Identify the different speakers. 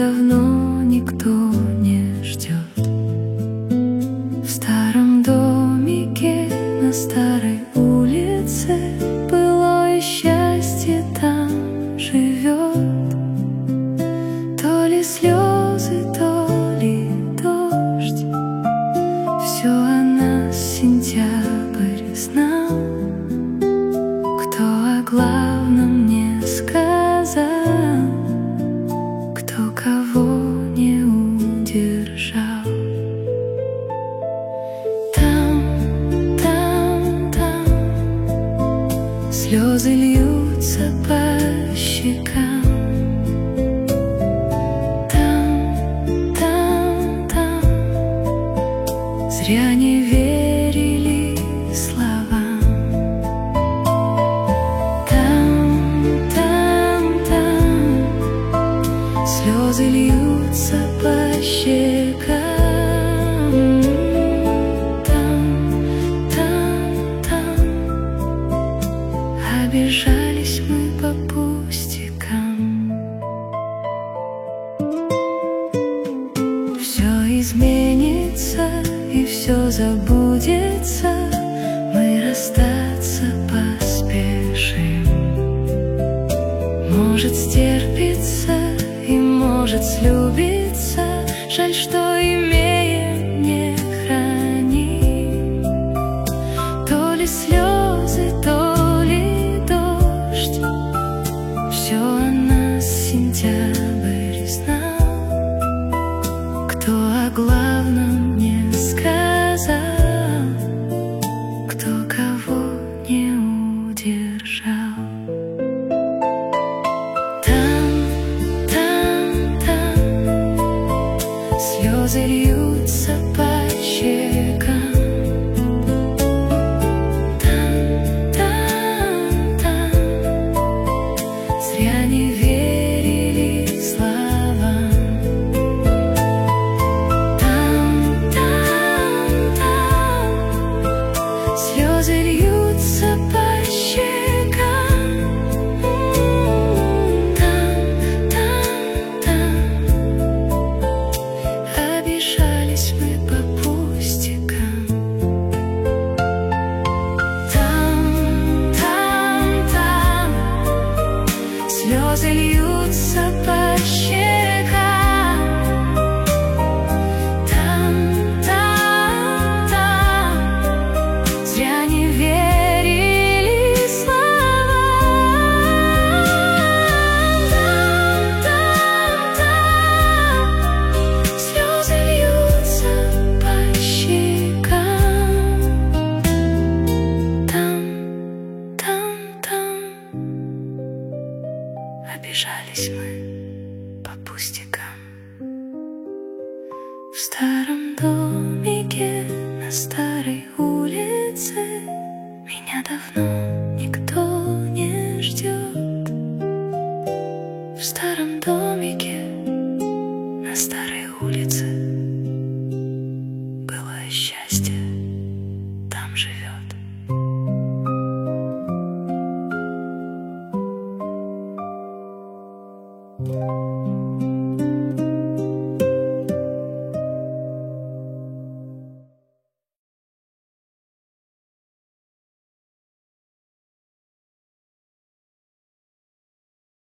Speaker 1: давно никто не ждет. В старом домике на старой улице былое счастье там живет. То ли слезы, то ли дождь, все о нас сентябрь знал. Кто о главном не сказал, кто кого не удержал. Там слезы льются по щекам. Там зря не верили словам. Слезы льются по щекам. Там обижались мы по пустякам. Все изменится и все забудется, мы расстаться поспешим. Может стерпится и может слюбиться, жаль, что имеем не храним. То ли слезы, то ли дождь, все о нас сентябрь знал. Кто о главном не сказал, кто кого не удержал. Слезы льются по щекам. Там зря не верили словам. Там слезы льются по щекам. Обижались мы по пустякам. Там слезы льются по щекам. Там зря не верили словам. Слезы льются по щекам. Там обижались мы по пустякам. В старом